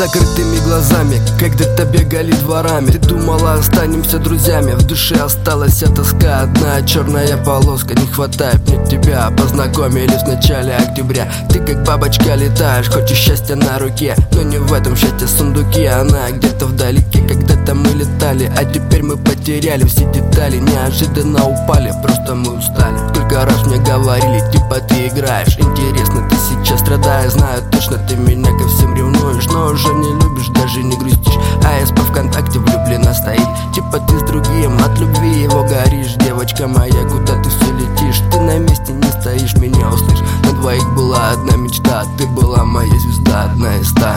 закрытыми глазами, когда-то бегали дворами. Ты думала, останемся друзьями, в душе осталась вся тоска. Одна черная полоска, не хватает мне тебя. Познакомились в начале октября. Ты как бабочка летаешь, хочешь счастья на руке, но не в этом счастье сундуке. Она где-то вдалеке, когда-то мы летали, а теперь мы потеряли все детали. Неожиданно упали, просто мы устали. Сколько раз мне говорили, типа ты играешь. Интересно, ты сейчас страдаешь, знаю точно, ты меня ко всем ревнуешь, но уже не любишь, даже не грустишь. А СП ВКонтакте влюблена стоит, типа ты с другим, от любви его горишь. Девочка моя, куда ты все летишь? Ты на месте не стоишь, меня услышь. На двоих была одна мечта, ты была моя звезда, одна из ста.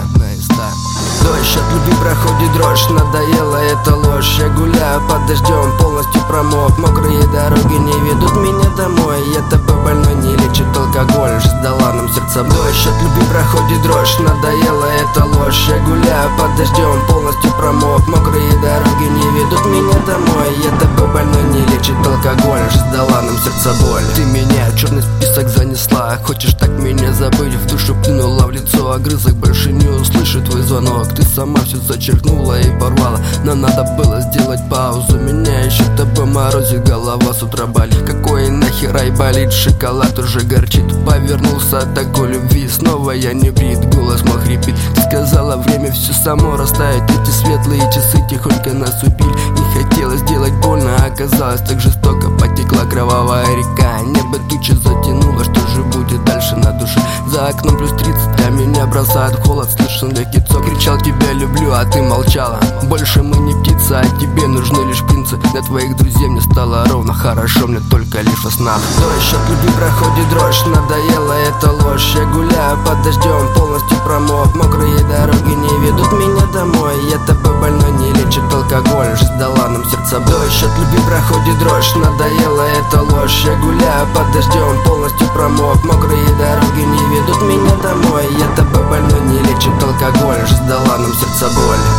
Дождь от любви проходит дрожь, надоела эта ложь. Я гуляю под дождем, полностью промок. Мокрые дороги не ведут меня домой. Я тобой больной, не лечит алкоголь. Жизнь дала нам сердца. Дождь от любви проходит дрожь, надоела эта ложь. Я гуляю под дождем, полностью промок. Мокрые дороги не ведут меня домой. Я тобой больной, не лечит алкоголь. Жизнь дала нам сердца боль. Ты меня в черный список занесла, хочешь так меня забыть? В душу плюнула в лицо, огрызок больше не услышу твой звонок. Ты сама все зачеркнула и порвала, но надо было сделать паузу. Меня еще тобой морозит, голова с утра болит. Какой нахер рай болит, шоколад уже горчит. Повернулся от такой любви, снова я не брит, голос мой хрипит. Ты сказала, время все само растает. Эти светлые часы тихонько нас убили. Не хотелось делать больно, оказалось так жестоко. Потекла кровавая река, небо тучи затянуло. Что же будет дальше на душе? За окном плюс 30, а меня бросает холод. Слышен легкий цок, кричал тебя люблю, а ты молчала. Больше мы не птицы, а тебе нужны лишь принцы. Для твоих друзей мне стало ровно хорошо, мне только лишь во снах. Дождь от любви проходит дрожь, надоела эта ложь. Я гуляю под дождем, полностью промок. Мокрые дороги не ведут меня домой. Я тобой больной, не лечит алкоголь. Жизнь дала нам сердца. Дождь от любви проходит дрожь, надоела эта ложь. Я гуляю под дождем, полностью промок. Мокрые дороги не ведут меня домой. Я тобой больной, не лечит алкоголь. Жизнь дала нам сердца боль.